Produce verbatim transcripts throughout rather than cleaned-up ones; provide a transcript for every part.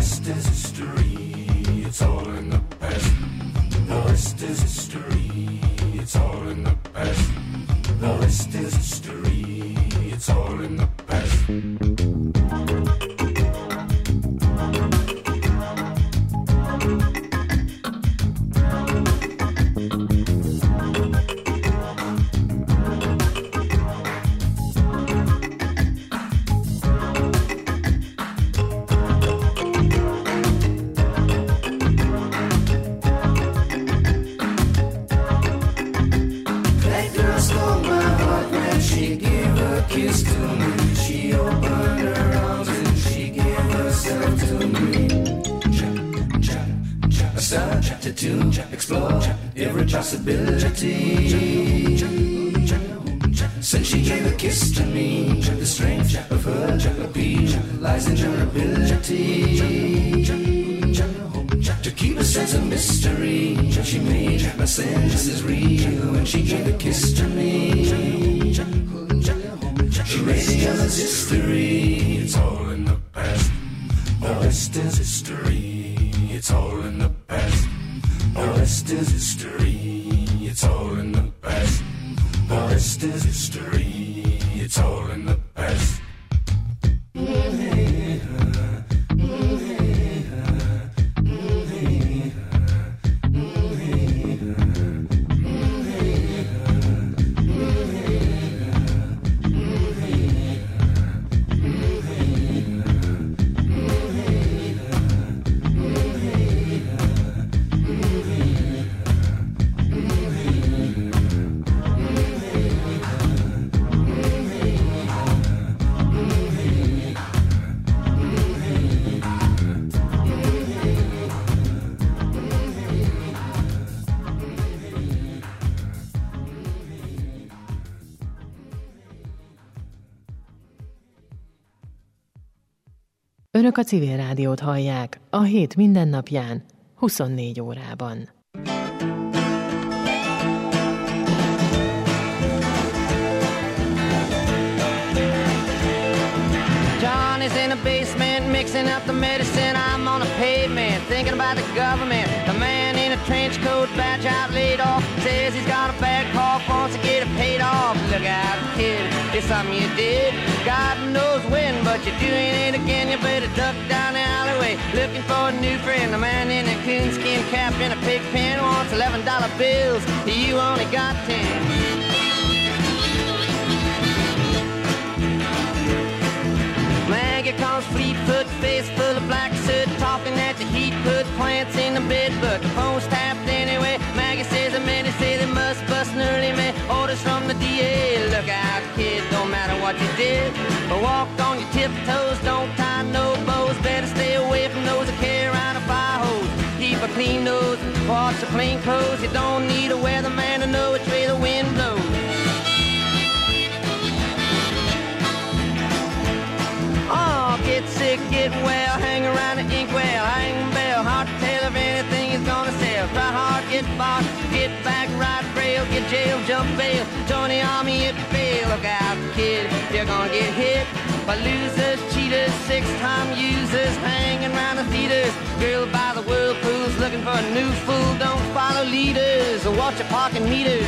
rest is history. It's all in the past. The rest is history. It's all in the past. The rest is history. It's all in the past. Explore every possibility. Since she gave a kiss to me, the strength of her appeal lies in her ability to keep a sense of mystery. She made my senses real when she gave a kiss to me. She made the others history. It's all in the past. The rest is history. It's all in the past. The rest is history. It's all in the past. The rest is history. It's all in the past. Önök a Civil Rádiót hallják a hét mindennapján, huszonnégy órában. Johnny's in the basement mixing up the medicine. I'm on the pavement thinking about the government. The man in a trench coat, badge out, laid off, says he's got a bad cough, wants to get it paid off. Look out, kid, it's something you did. God knows when, but you're doing it again. You better duck down the alleyway looking for a new friend. The man in a coonskin cap and a pig pen wants eleven dollar bills. You only got ten. Maggie comes fleet-foot, face full of black soot, talking at the heat, put plants in the bed, but the phone's tapped anyway. Maggie says the men say they must bust an early man. Orders from the D A. Look out, kid, don't matter what you did, but walk on your tiptoes, don't tie no bows. Better stay away from those that carry around a fire hose. Keep a clean nose, wash your plain clothes. You don't need a weatherman to know which way the wind blows. Oh, get sick, get well, hang around the inkwell, hang bell, hard to tell if anything is gonna sell. Try hard, get bought, get back, ride rail, get jail, jump bail, join the army if you fail. Look out, kid, you're gonna get hit by losers, cheaters, six-time users, hanging around the theaters. Girl by the whirlpools, looking for a new fool. Don't follow leaders or watch your parking meters.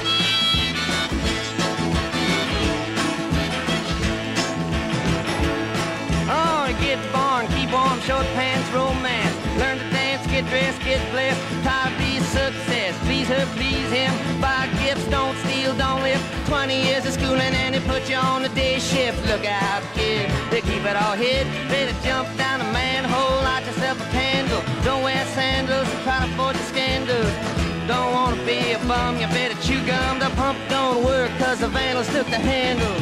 Oh, get born, keep warm, short pants, romance. Learn to dance, get dressed, get blessed. Try to be a success, please her, please him. Buy gifts, don't steal, don't live. Twenty years of schooling and they put you on the day shift. Look out, kid, they keep it all hid. Better jump down a manhole, light yourself a candle. Don't wear sandals and try to avoid the scandals. Don't wanna be a bum, you better chew gum. The pump don't work cause the vandals took the handle.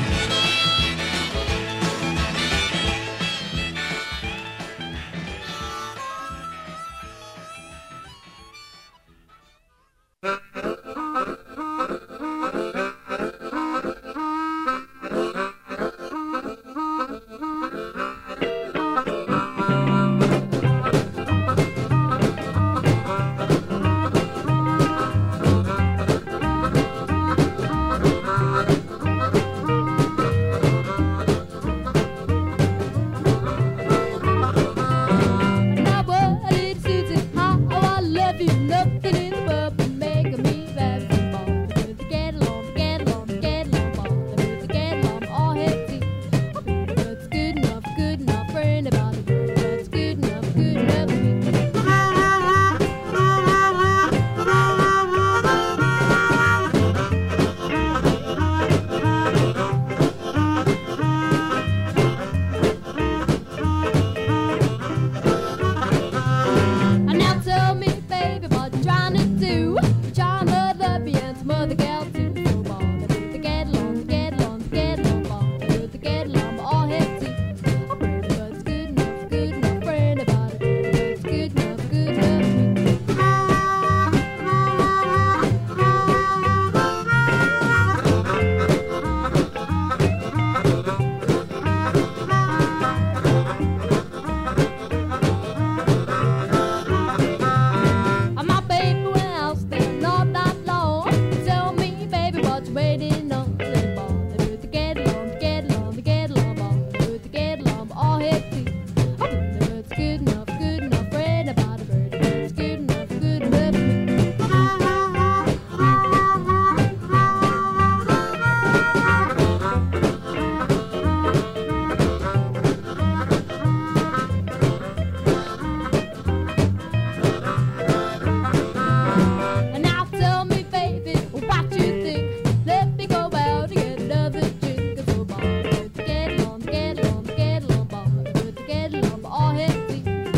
good enough, good enough. Read about a bird. It's good enough, good enough for me. And now tell me, baby, what you think. Let me go out and get another drink. So, boy, get along, get along, get along, boy, get along, all head deep.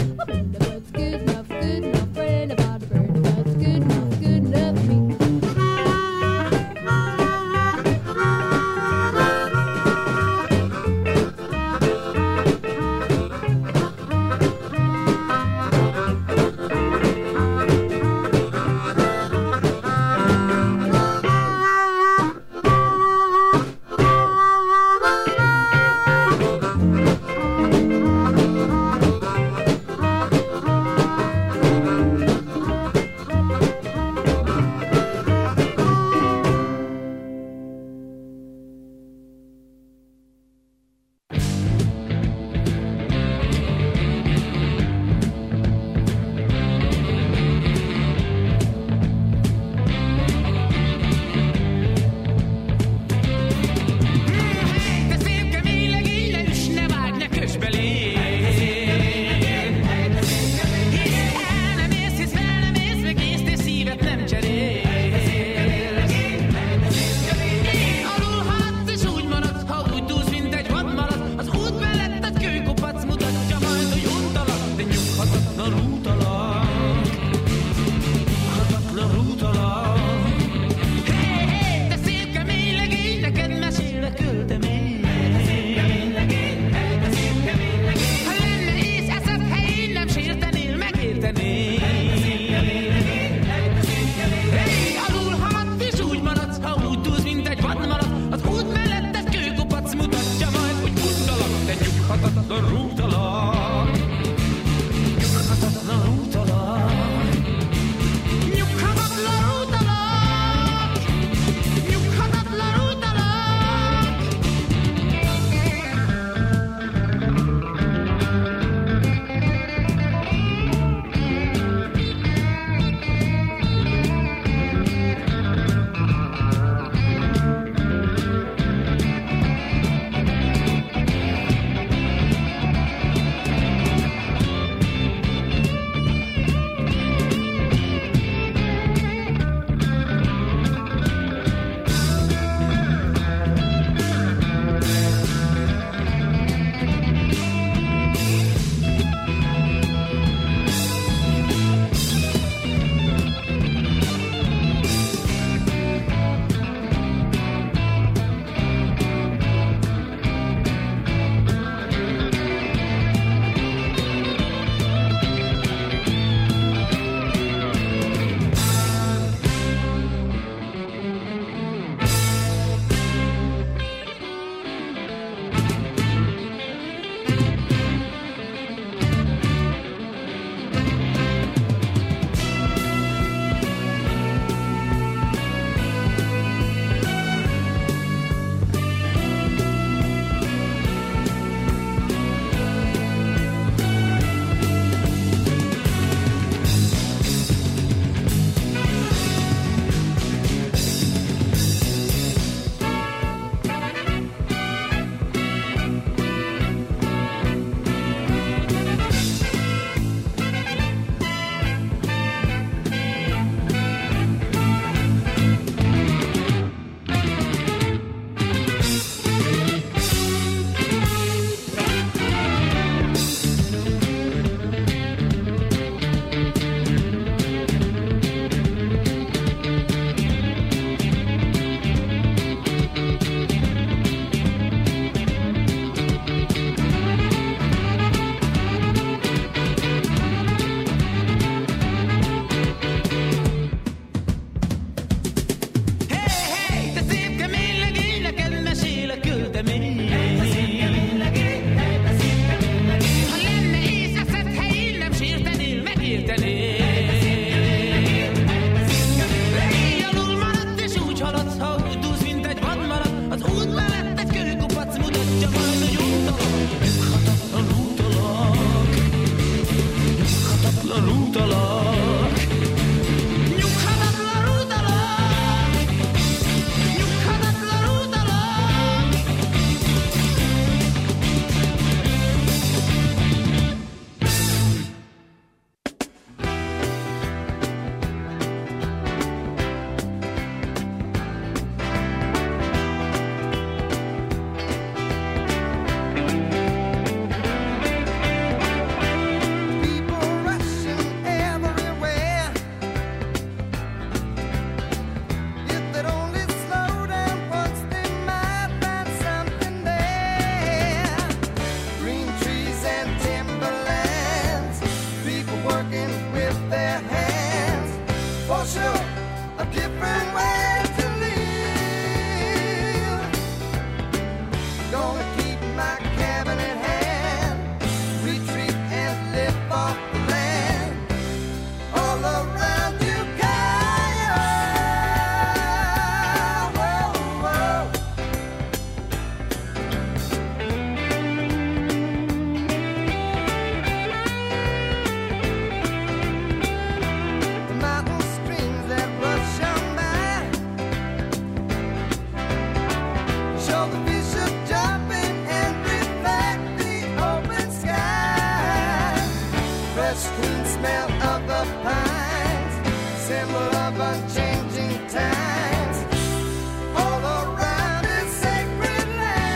fresh, clean smell of the pines, symbol of unchanging times. All around is sacred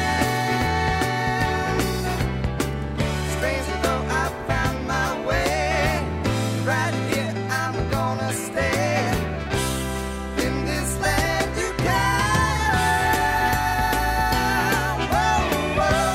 land. Strange though I found my way, right here I'm gonna stay. In this land you can. Whoa, whoa.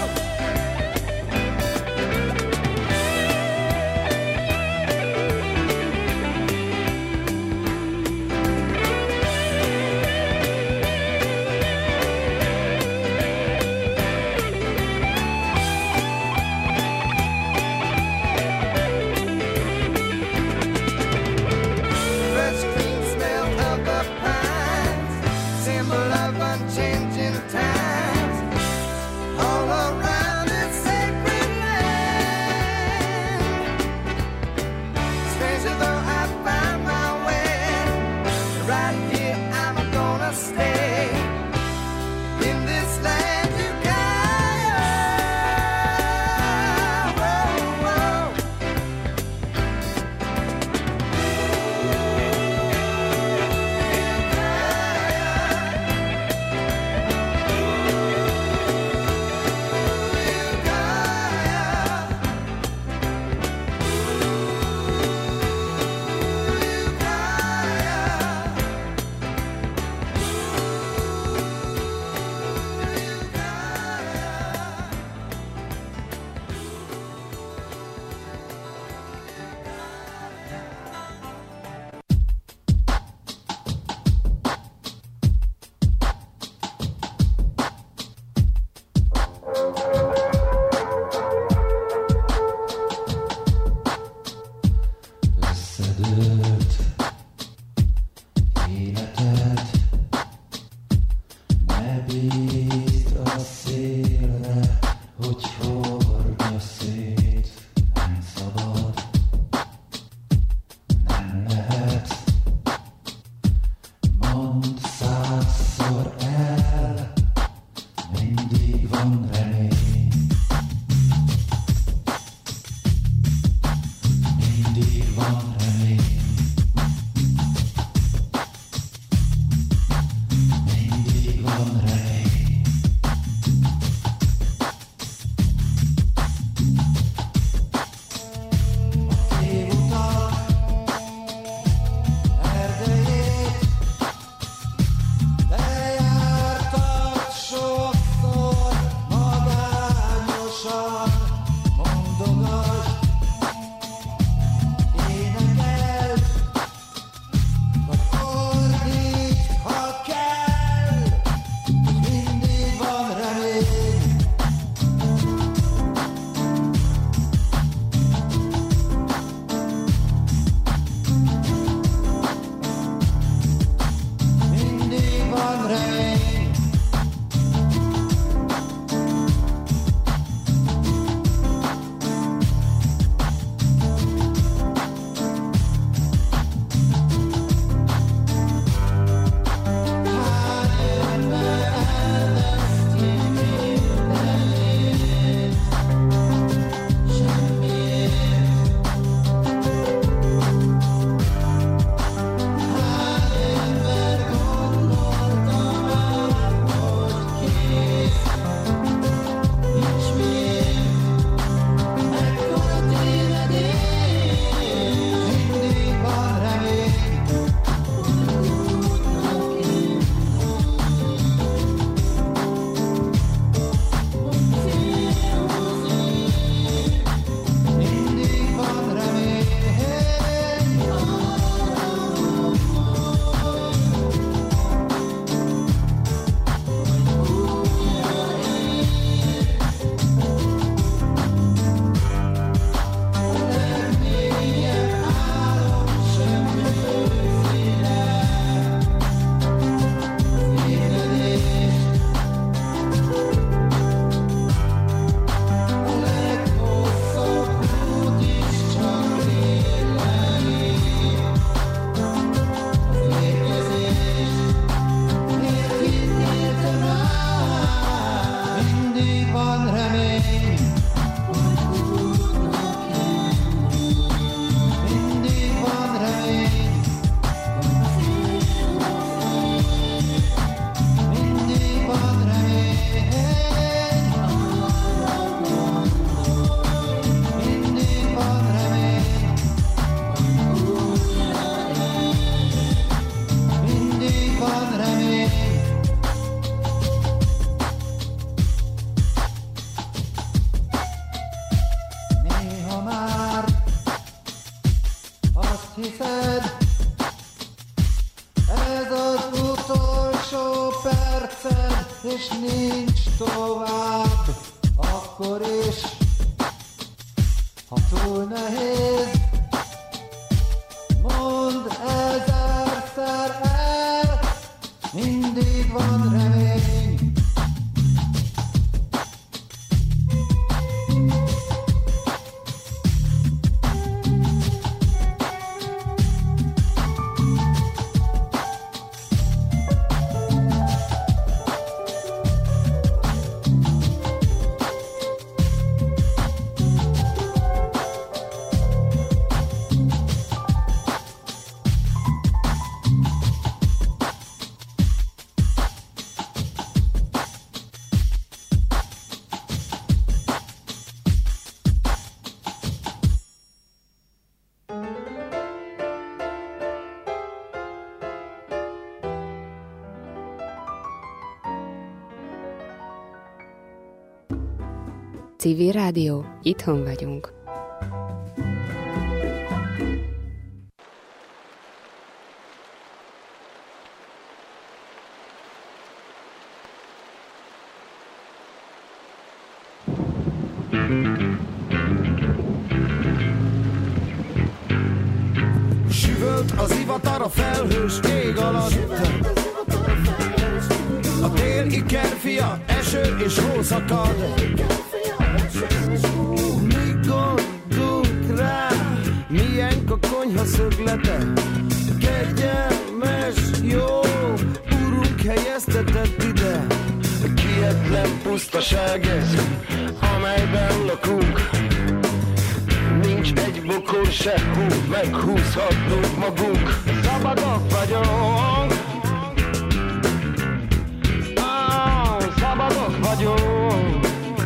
hiszed, ez az utolsó perced, és nincs tovább, akkor is, ha túl nehéz, mondd ezerszer el, mindig van remény. Civil Rádió, itthon vagyunk. Süvölt az ivatar a felhős ég alatt, a tél ikerfia, eső és hó szakad. Mi gondolunk rá, milyen a konyha szöglete, kegyelmes, jó, urunk helyeztetett ide. Kietlen pusztaság ez, amelyben lakunk, nincs egy bokor se hú, meghúzhatnunk magunk. Szabadok vagyunk, ah, szabadok vagyunk.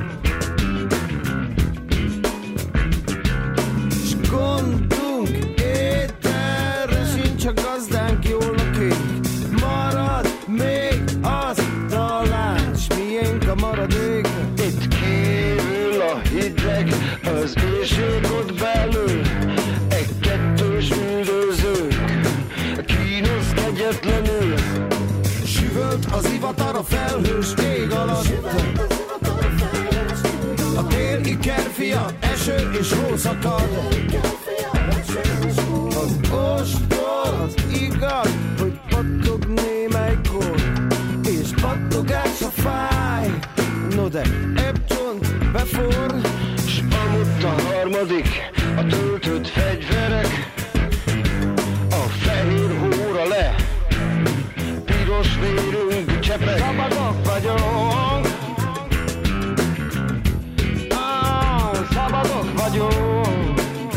S gondunk ételre sincs, a gazdánk jól lakik. Marad még az talán, s miénk a maradék. Itt kívül a hideg, az éjség ott belül, egy kettős üldözők, kínosz kegyetlenül. Süvölt az ivatar a felhős ég alatt, a tél ikerfia, eső és hó szakad. Az ostor az igaz, hogy pattog némelykor, és pattogás a fáj. No de ebb csont befor, s amúgy a harmadik, a töltött fegyverek, a fehér hóra le, piros vérünk csepeg. Szabadok vagyunk, ah, szabadok vagyunk.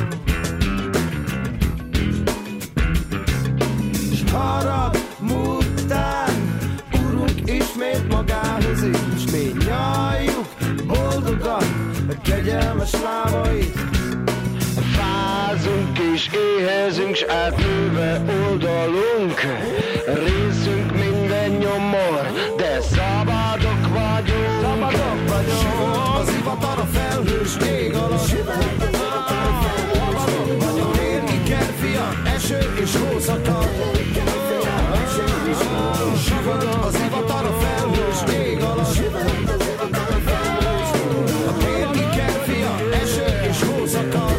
S harag mután, urunk ismét magához is, mi nyaljuk boldogan a kegyelmes lábait. Fázunk és éhezünk, s átnőve oldalunk, részünk minden nyomor, de szabadok vagyunk. Szabadok vagyunk. Süvölt az ivatar a felhős ég alatt, szabadok vagyunk. Tél ikerfia, eső és hó szakad. Süvölt az ivatar a felhős ég alatt, a tél ikerfia, eső és hó szakad.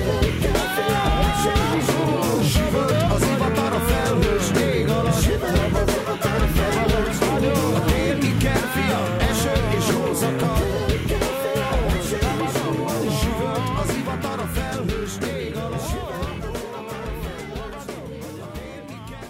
Süvölt az ivatar a felhős ég alatt, a tél ikerfia, eső és hó szakad. Süvölt az ivatar a felhős ég alatt, a tél ikerfia,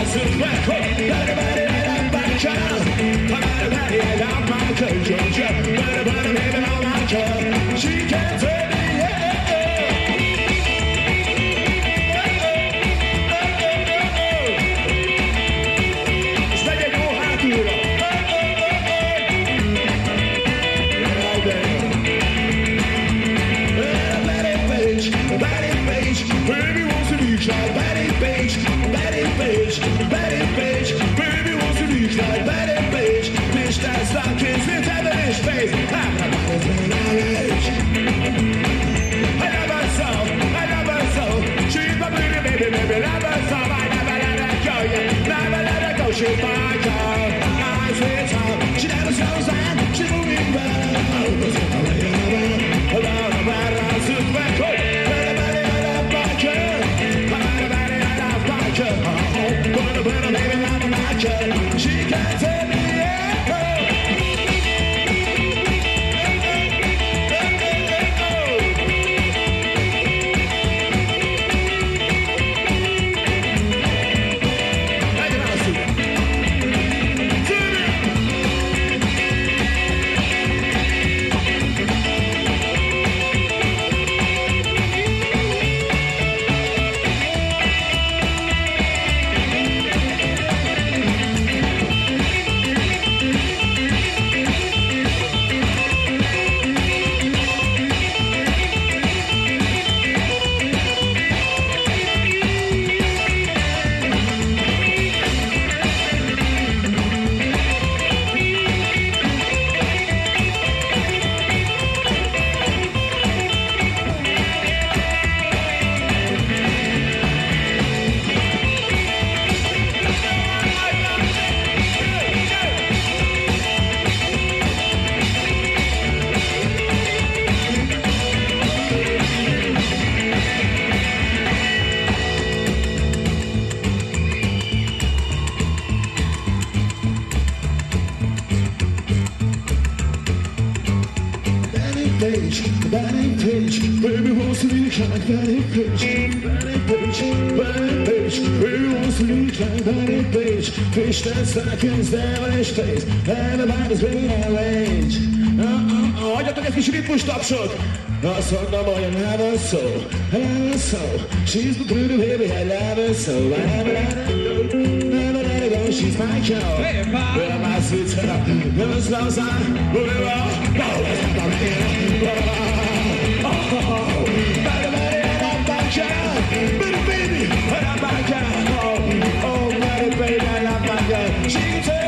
Page, Benny Page, baby wants to be like Benny Page, Benny Page, Benny Page, baby wants to be like Benny Page, fish that seconds, devilish face, everybody's bringing that range. Uh-uh-uh, hagyjatok egy kis ritmus tapsot! Azt mondom, hogy I love her so, I love her so, she's the pretty baby, I love her so, I never let her go, never let her go, she's my girl, but I'm my sweet girl, never slows on, moving on, go, let's have a real, oh, oh, oh, better, better, I love my girl, better baby, I love my girl, oh, oh, better baby, I love my girl, she can